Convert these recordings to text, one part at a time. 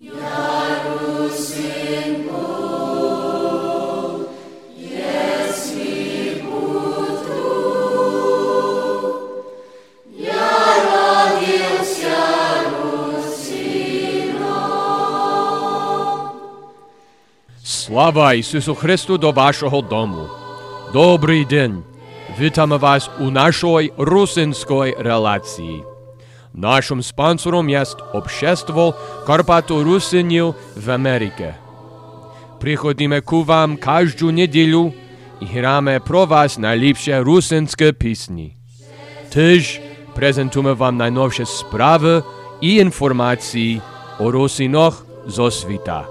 Слава Ісусу Христу до вашого дому. Добрий день. Вітаємо вас у нашій русинській релації. Нашим спонсором є Общество Карпато-Русинів в Америці. Приходимо к вам кожну неділю і граємо про вас найліпші русинські пісні. Теж презентуємо вам найновші справи і інформації о русинах зо світа.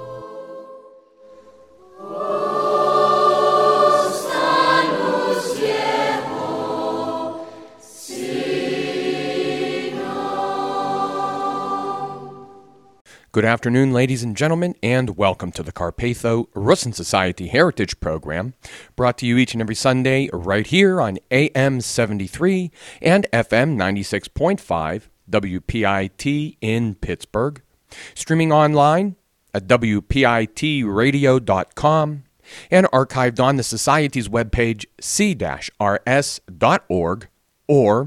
Good afternoon, ladies and gentlemen, and welcome to the Carpatho Rusin Society Heritage Program, brought to you each and every Sunday right here on AM 73 and FM 96.5 WPIT in Pittsburgh, streaming online at WPITradio.com, and archived on the Society's webpage c-rs.org or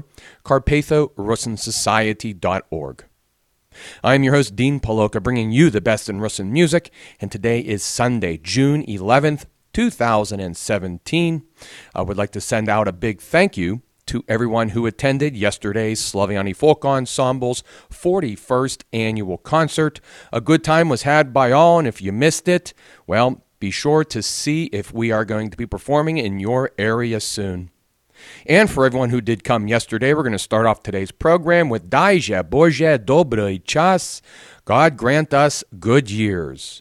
carpathorusinsociety.org. I'm your host, Dean Paloka, bringing you the best in Rusin music, and today is Sunday, June 11th, 2017. I would like to send out a big thank you to everyone who attended yesterday's Slaviani Folk Ensemble's 41st annual concert. A good time was had by all, and if you missed it, well, be sure to see if we are going to be performing in your area soon. And for everyone who did come yesterday, we're going to start off today's program with Dajże Boże Dobry Czas. God grant us good years.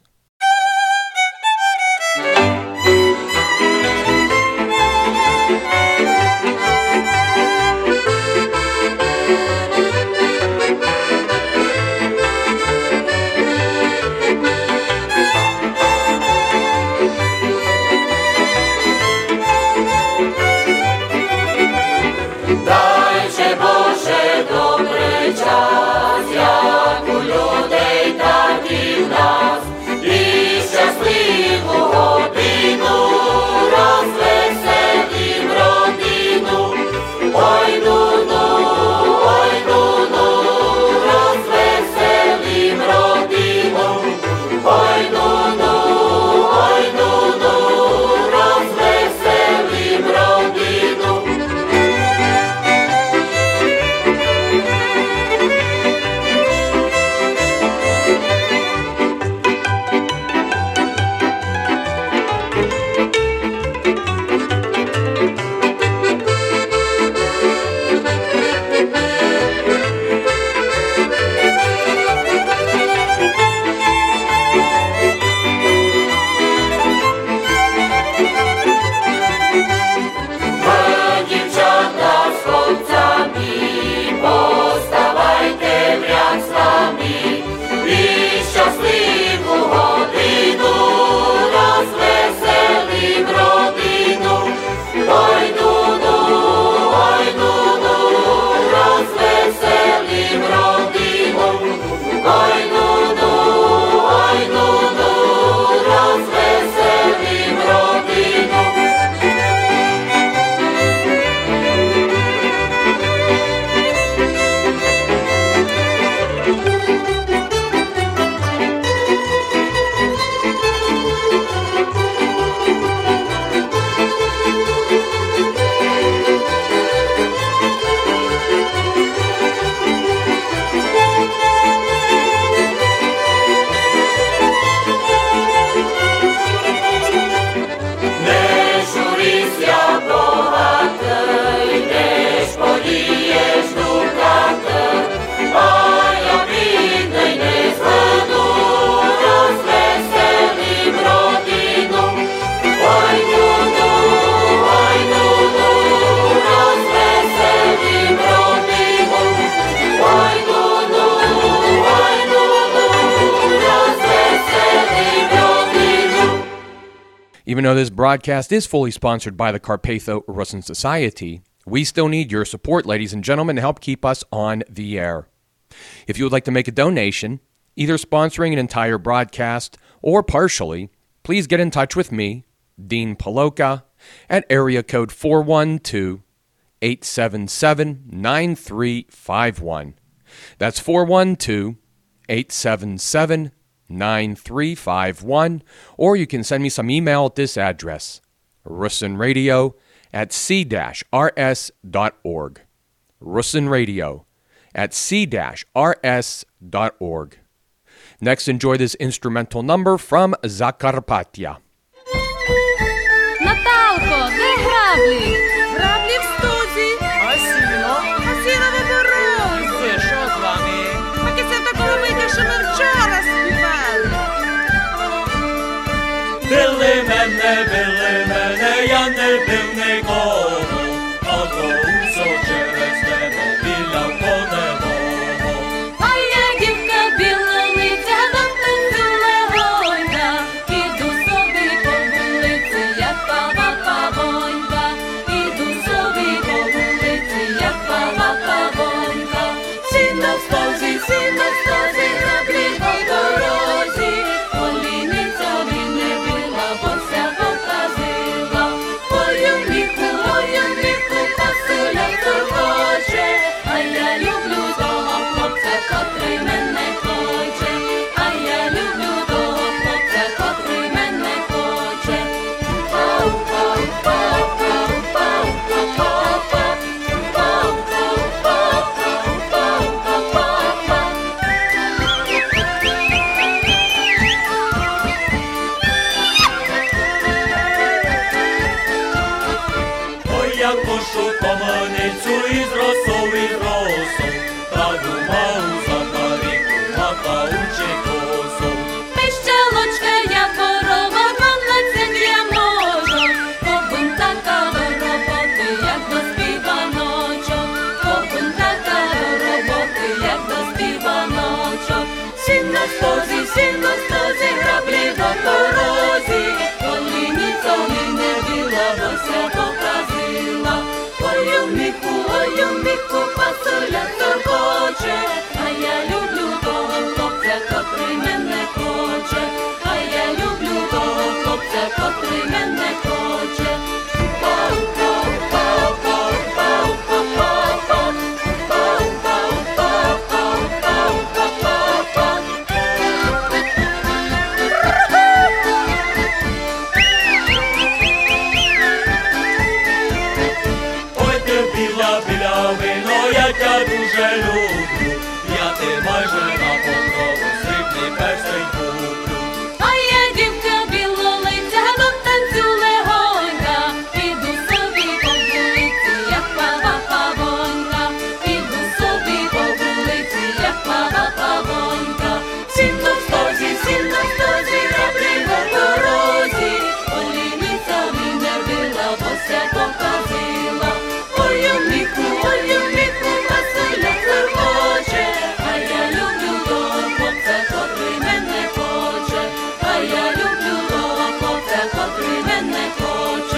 Even though this broadcast is fully sponsored by the Carpatho Rusin Society, we still need your support, ladies and gentlemen, to help keep us on the air. If you would like to make a donation, either sponsoring an entire broadcast or partially, please get in touch with me, Dean Paloka, at area code 412-877-9351. That's 412-877-9351, or you can send me some email at this address, russinradio@c-rs.org. russinradio@c-rs.org. Next, enjoy this instrumental number from Zakarpattia. Наталко, де граблі? Граблі в стузі. А сіно? А сіно в оборозі. Це що з вами? Поки це в такому виді, що ми вчора співали. Били мене, я не бив нікого, а то усо через тебе біля коневого. А я дівка білолиця, до танцю легонька, іду собі по вулиці, як пава-павонька, іду собі по вулиці, як пава-павонька. Сіно в стозі, граблі по дорозі, олійницьові не била, бо ся показила. Ой, у міку, пасуля турбоче, а я люблю того хлопця, котрий мене хоче, а я люблю того хлопця, котрий мене хоче. Ой, я кошу команицю із росою, та думав за паріку, макаучи косу. Пищалочка я корова, 12 я можу, побун така до роботи, як до співаночок, побун така до роботи, як до співаночок. Сіно в стозі, граблі по дорозі, олійницьові не била, бо ся показила. Ой, у міку, пасуля турбоче, а я люблю того хлопця, котрий мене хоче, а я люблю того хлопця, котрий мене хоче. Ой, ти біла вино, я тя дуже люблю, я ти майже на покрову срібний перстень куплю. А я дівка білолиця, до танцю легонька, іду собі по вулиці, як пава-павонька, іду собі по вулиці, як пава-павонька. Сіно в стозі, граблі по дорозі, олійницьові не била, бо ся показила. Ой, у міку, пасуля турбоче, а я люблю того хлопця, котрий мене хоче, а я люблю того хлопця, котрий мене хоче.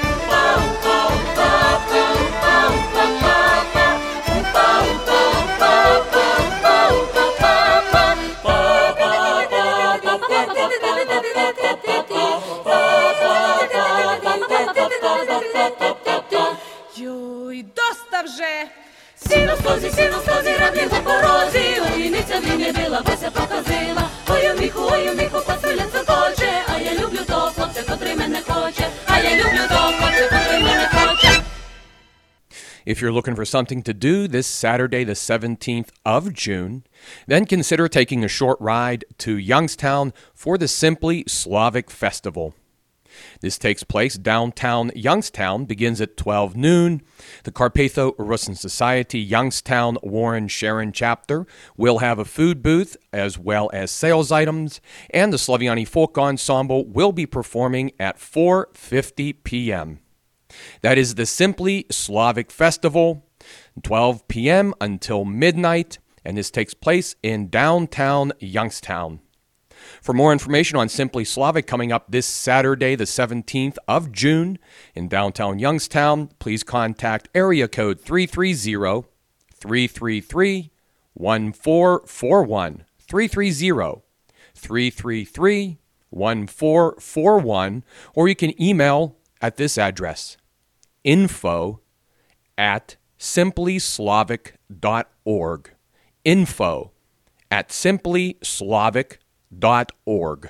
Йой, доста вже. Сіно в стозі, граблі по порозі, олійницьові не била, бо ся показила. Ой, у міку, пасуля цокоче, а я люблю того хлопця, котрий мене хоче, а я люблю того хлопця, котрий мене хоче. If you're looking for something to do this Saturday, the 17th of June, then consider taking a short ride to Youngstown for the Simply Slavic Festival. This takes place downtown Youngstown, begins at 12 noon. The Carpatho-Russin Society Youngstown Warren Sharon chapter will have a food booth as well as sales items, and the Slaviani Folk Ensemble will be performing at 4:50 p.m. That is the Simply Slavic Festival, 12 p.m. until midnight, and this takes place in downtown Youngstown. For more information on Simply Slavic coming up this Saturday, the 17th of June in downtown Youngstown, please contact area code 330-333-1441. 330-333-1441, or you can email at this address, info@simplyslavic.org. info@simplyslavic.org.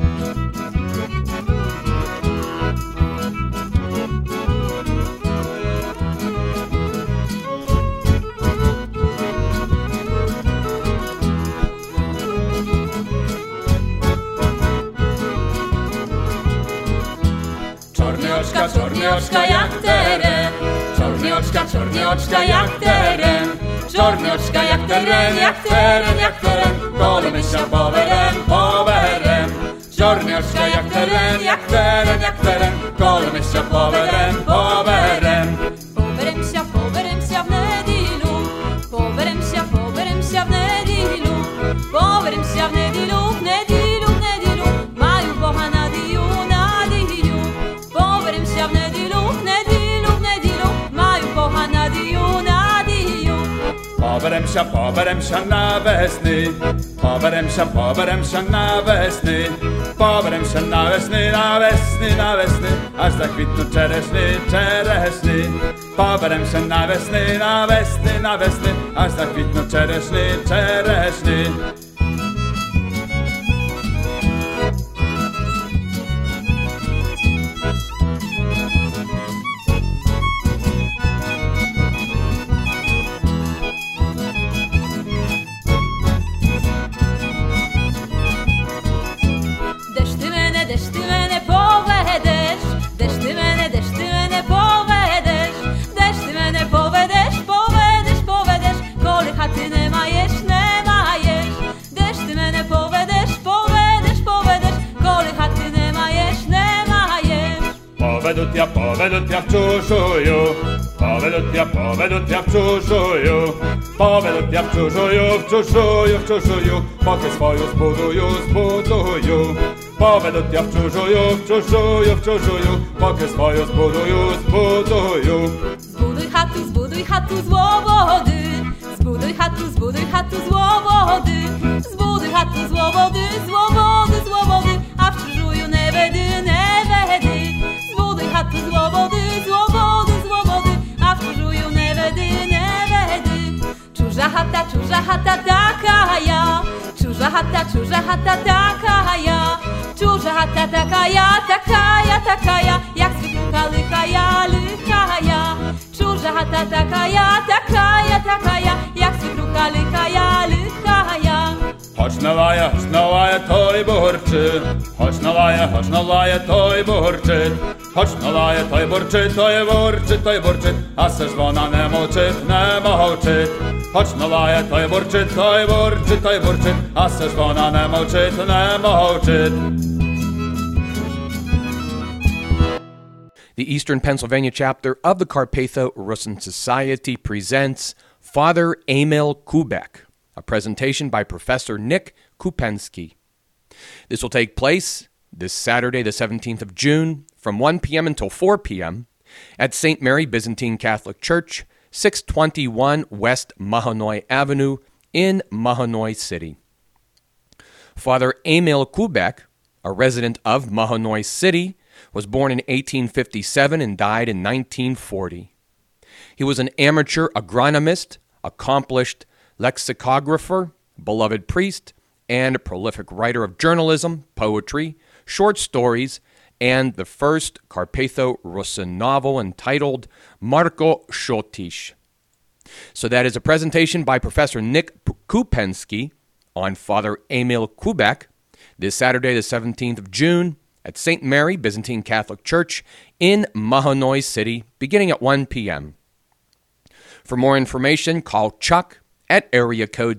Czorne oczka jak teren, czorne oczka jak teren, czorne oczka jak teren, jak teren, jak teren, kolomysia powerem, powerem. Czorne oczka jak teren, jak teren, jak teren, kolomysia powerem, powerem. Powerem sia w nedilu, powerem sia w nedilu, powerem sia w nedilu, w nedilu, w nedilu, mają Boha na diju, na diju. Powerem sia w nedilu, w nedilu, w nedilu, mają Boha na diju, na diju. Powerem sia na wesny, powerem sia na wesny, powerem sia na wesny, na wesny, na wesny, aż zakwitną czereśny, czereśny. Powerem sia na wesny, na wesny, na wesny, aż zakwitną czereśny, czereśny. Povedut ja w czuszuju, povedut ja w czuszuju, povedut ja w czuszuju, pokę swoją zbuduju, zbuduju. Povedut ja w czuszuju, pokę swoją zbuduju, zbuduju. Zbuduj chatu z łobody, zbuduj chatu z łobody, zbuduj chatu z łobody, z łobody, a w czuszuju nevedy. Zbuduj chatu z łobody, a w czuszuju nevedy. Czurza chata taka ja, czurza chata taka ja, czurza chata taka ja, jak zwykle lycha ja. Czurza chata taka ja, jak zwykle lycha ja. Chodź na laja toj burczy, chodź na laja toj burczy, chodź na laja toj burczy, toj burczy, a se żwona nie mołczyt. Chodź na laja toj burczy, a se żwona nie mołczyt. The Eastern Pennsylvania chapter of the Carpatho-Rusyn Society presents Father Emil Kubek, a presentation by Professor Nick Kupensky. This will take place this Saturday, the 17th of June, from 1 p.m. until 4 p.m. at St. Mary Byzantine Catholic Church, 621 West Mahanoy Avenue in Mahanoy City. Father Emil Kubek, a resident of Mahanoy City, was born in 1857 and died in 1940. He was an amateur agronomist, accomplished lexicographer, beloved priest, and a prolific writer of journalism, poetry, short stories, and the first Carpatho-Rusyn novel entitled Marko Shotish. So that is a presentation by Professor Nick Kupensky on Father Emil Kubek this Saturday, the 17th of June, at St. Mary Byzantine Catholic Church in Mahanoy City, beginning at 1 p.m. For more information, call Chuck at area code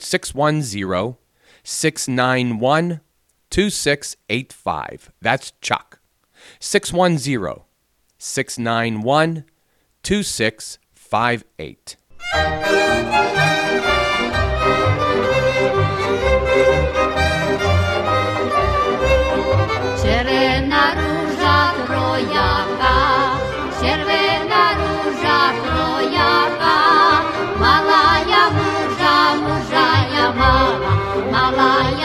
610-691-2685. That's Chuck. 610-691-2658. Czerwona róża trojaka, czerwona róża trojaka, malaya róża, mała, malaya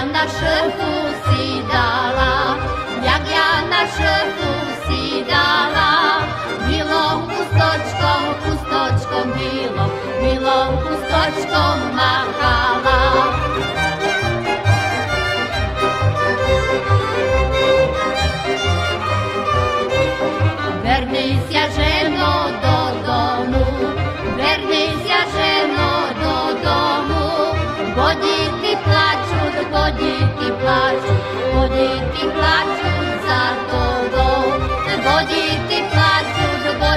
na szyfu si dala, jak ja na szyfu si dala. Milom pustočkom, milom pustočkom mahala. Vernisia ženo do domu, vernisia ženo do domu. Voditi plaću za tobom. Voditi plaću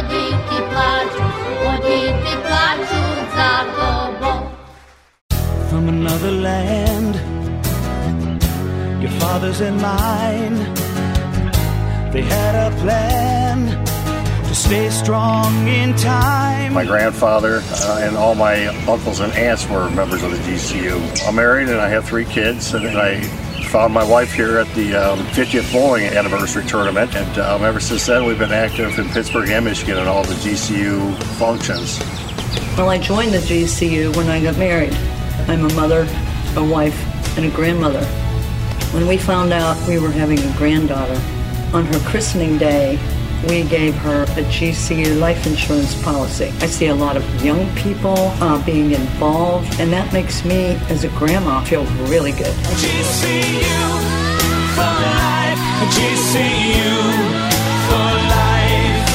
za tobom. From another land, your father's and mine, they had a plan to stay strong in time. My grandfather and all my uncles and aunts were members of the GCU. I'm married and I have 3 kids, and I found my wife here at the 50th bowling anniversary tournament, and ever since then we've been active in Pittsburgh and Michigan at all the GCU functions. Well, I joined the GCU when I got married. I'm a mother, a wife, and a grandmother. When we found out we were having a granddaughter, on her christening day, we gave her a GCU life insurance policy. I see a lot of young people being involved, and that makes me, as a grandma, feel really good. GCU for life, GCU for life.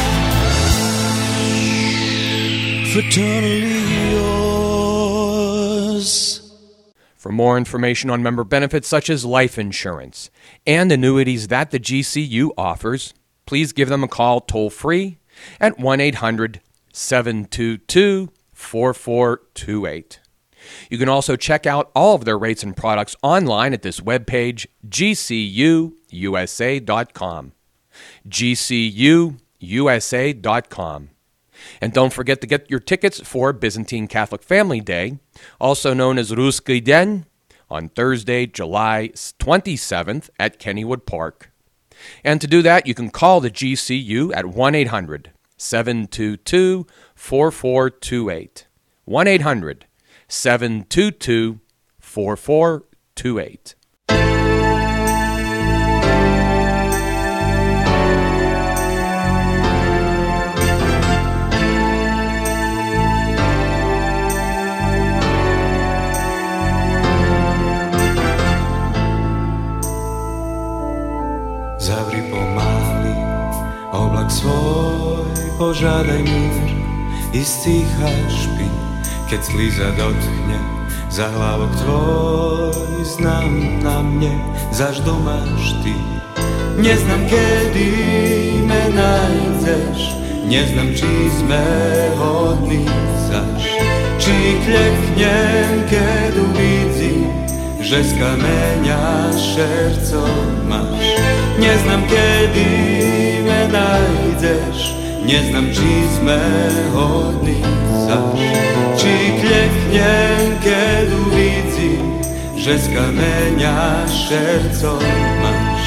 Fraternally yours. For more information on member benefits such as life insurance and annuities that the GCU offers, please give them a call toll-free at 1-800-722-4428. You can also check out all of their rates and products online at this webpage, gcuusa.com. gcuusa.com. And don't forget to get your tickets for Byzantine Catholic Family Day, also known as Ruski Den, on Thursday, July 27th at Kennywood Park. And to do that, you can call the GCU at 1-800-722-4428. 1-800-722-4428. Zavri pomali oblak svoj, požadaj mir i stihaš špin. Keď sliza dotkne za hlavok tvoj, znam na mne, zašto máš ty. Neznam, kedy me najdeš, neznam, či sme hodní zaš. Či kleknem, keď uvidím, že z kameňa šerco máš. Neznam, kedy me najdeš, neznam, či sme hodní zaš. Či kleknem, keď uvidím, že z kameňa šerco máš.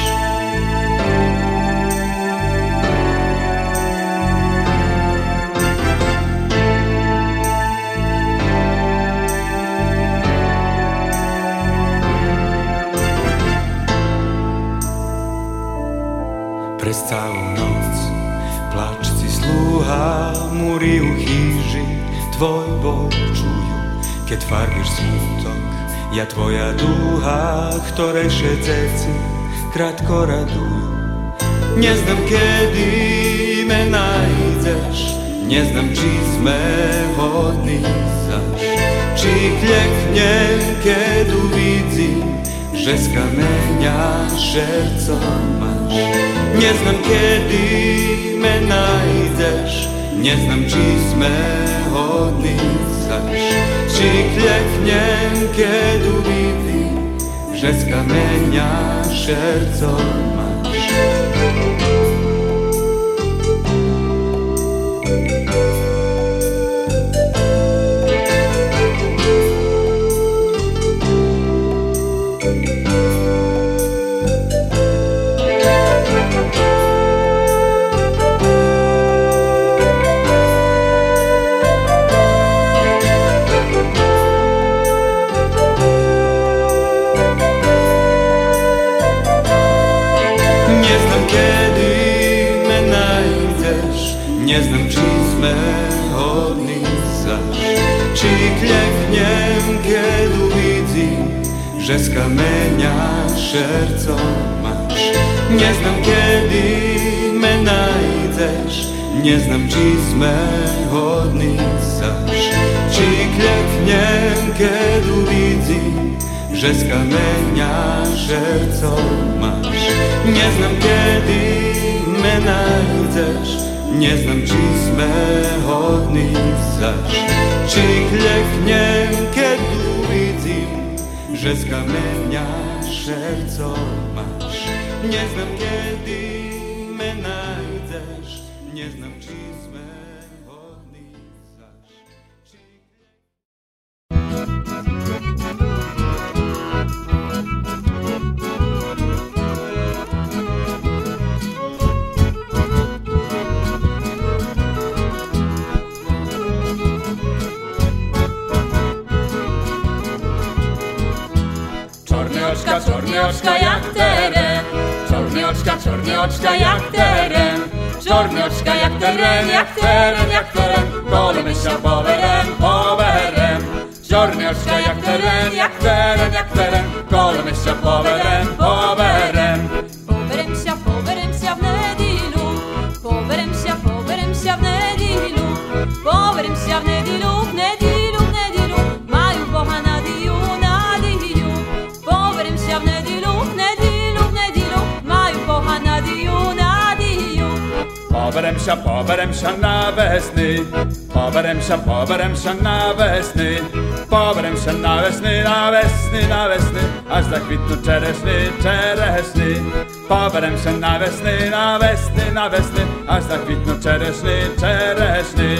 Pre celú noc plačci slúha, múry u chýži tvoj boj čujú. Keď farbíš smutok, ja tvoja dúha, ktorej všetci krátko radujú. Neznam, kedy me nájdeš, neznam, či sme hodní zaš. Či kleknem, keď uvidím, že z kameňa šerco máš. Neznam, kedy me nájdeš, neznam, či sme hodní zaš. Či kleknem, keď uvidím, že z kameňa šerco máš. Nie znam kiedy me najdziesz, nie znam či sme hodní zaš. Či kleknem, keď uvidím, že z kameňa šerco máš. Nie znam kiedy me najdziesz, nie znam či sme hodní zaš. Či kleknem, keď uvidím, že z kameňa šerco máš. Nie znam kiedy me najdziesz, nie znam či sme hodní zaš. Či kleknem, keď uvidím, že z kameňa šerco máš. Nie znam kiedy me najdziesz, nie znam či sme hodní zaš. Czarne oczka jak teren, czarne oczka jak teren, czarne oczka jak teren, jak teren, jak teren, golemy się powerem, powerem. Czarne oczka jak teren, jak teren, jak teren, golemy się powerem, powerem. Powerem się w nedilu, powerem się w nedilu, powerem się w nedilu, w nedilu, w nedilu, mają Boha na diu, na diu. Powerem się w nedilu, w nedilu, w nedilu, mają Boha na diu, na diu. Powerem się na wesny, powerem się na wesny, powerem się na wesny, na wesny, na wesny, aż zakwitną czereśny, czereśny. Powerem się na wesny, na wesny, na wesny, aż zakwitną czereśny, czereśny.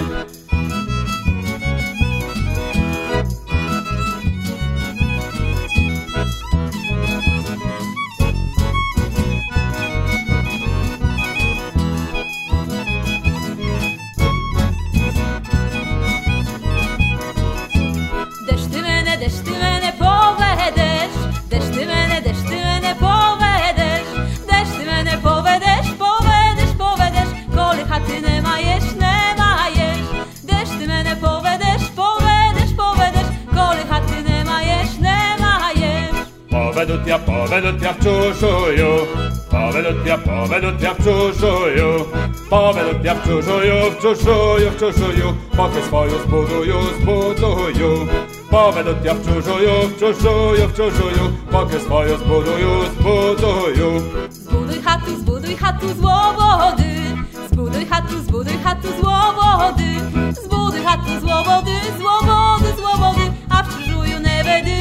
Povedut ja w czuszuju, povedut ja w czuszuju, povedut ja w czuszuju, w czuszuju, w czuszuju, pokę swoją zbuduju, zbuduju. Povedut ja w czuszuju, w czuszuju, w czuszuju, pokę swoją zbuduju, zbuduju. Zbuduj chatu z łobody, zbuduj chatu z łobody, zbuduj chatu z łobody, z łobody, z łobody, a w czuszuju ne wedy,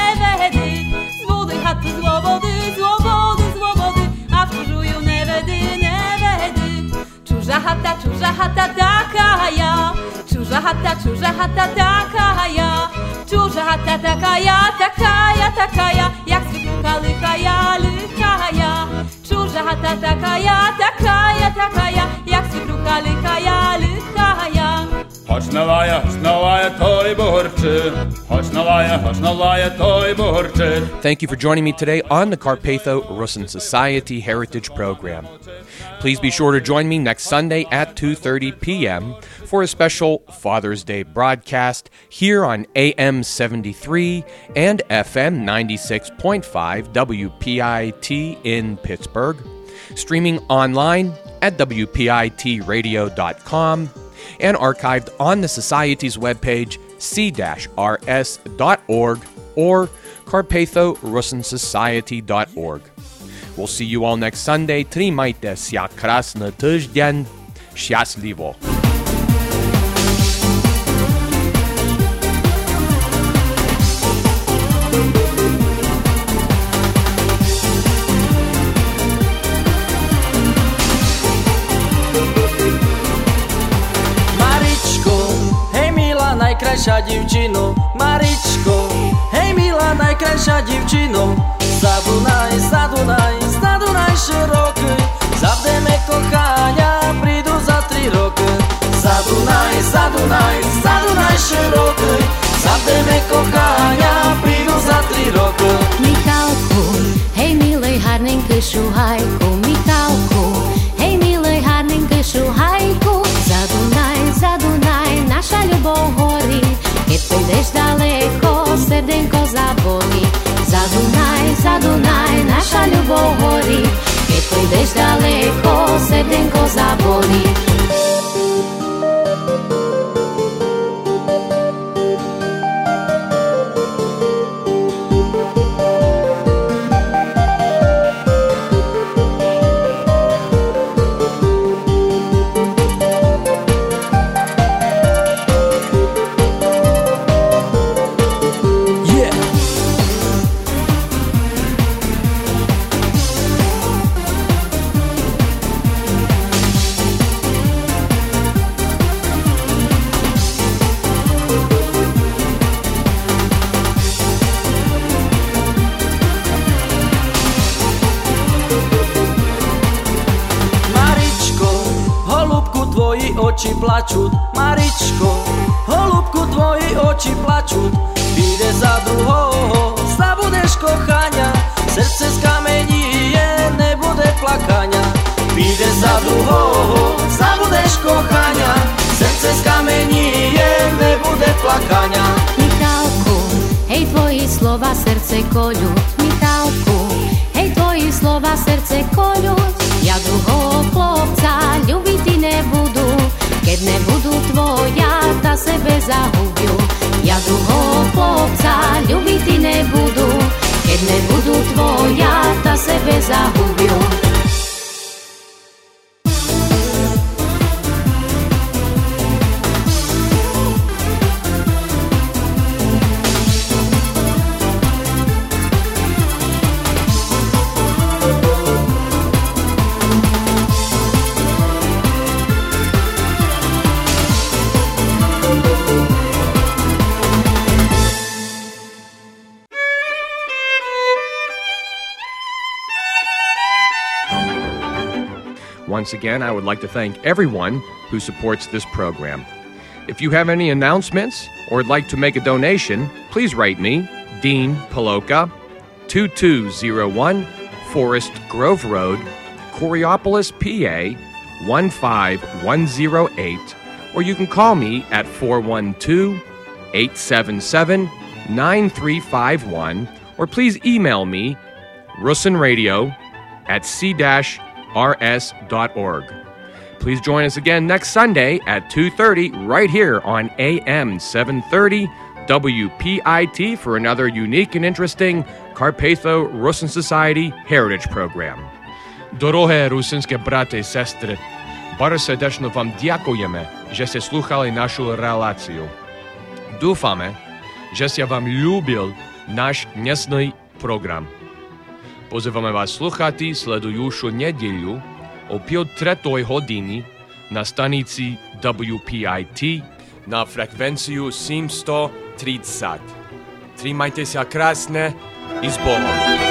zbuduj chatu z łobody, z łobody, z łobody, a w czuszuju ne wedy, Czurza chata taka ja, czurza chata taka ja, czurza chata taka ja, jak zwykle lyka ja, czurza chata taka ja, jak zwykle lyka ja. Chodź na laja, toj burczy, chodź na laja, toj burczy. Thank you for joining me today on the Carpatho-Rusyn Society Heritage Program. Please be sure to join me next Sunday at 2:30 p.m. for a special Father's Day broadcast here on AM 73 and FM 96.5 WPIT in Pittsburgh, streaming online at WPITradio.com, and archived on the Society's webpage, c-rs.org or carpatho-rusynsociety.org. We'll see you all next Sunday. Trimajte się krasny tydzień. Szczęśliwo. Najkrajsza dziewczyno, Maryczko, hej mila, najkrajsza dziewczyno. Zadunaj, zadunaj, zadunaj szeroki, zawsze me kochania przyjdą za 3 roki. Zadunaj, zadunaj, zadunaj szeroki, zawsze me kochania przyjdą za 3 roki. Michalku, hej milej, harnenький шугайку, Михалку. na Dunaj, naša ľubov horí. Keď pôjdeš daleko, srdenko zabolí. Oči plačú, Maričko, holubku, tvoji oči plačú. Vyjde za druhého, zabudeš kochania, srdce skamenije, nebude plakania. Vyjde za druhého, zabudeš kochania, srdce skamenije, nebude plakania. Michalku, hej, tvoji slova srdce koľú. Michalku, hej, tvoji slova srdce koľú. Ja druhého chlopca ľubiť ty nebudu, keď nebudú tvoja, ta sebe zahubiu. Ja druhého chlopca ľubiť ty nebudu, keď nebudú tvoja, ta sebe zahubiu. Once again, I would like to thank everyone who supports this program. If you have any announcements or would like to make a donation, please write me, Dean Paloka, 2201 Forest Grove Road, Coriopolis, PA, 15108, or you can call me at 412-877-9351, or please email me, russenradio@c-rs.org. Please join us again next Sunday at 2:30 right here on AM 730 WPIT for another unique and interesting Carpatho-Rusin Society Heritage Program. Дороге русинські брати і сестри, bardzo serdecznie wam dziękujemy, że ste słuchali naszą relację. Dúfame, że ste wam lubil nasz dnesny program. Pozývame vás sluchati sledujúšu nedeľu o 5:03 na stanici WPIT na frekvenciu 730. Trímajte sa krásne i s Bohom.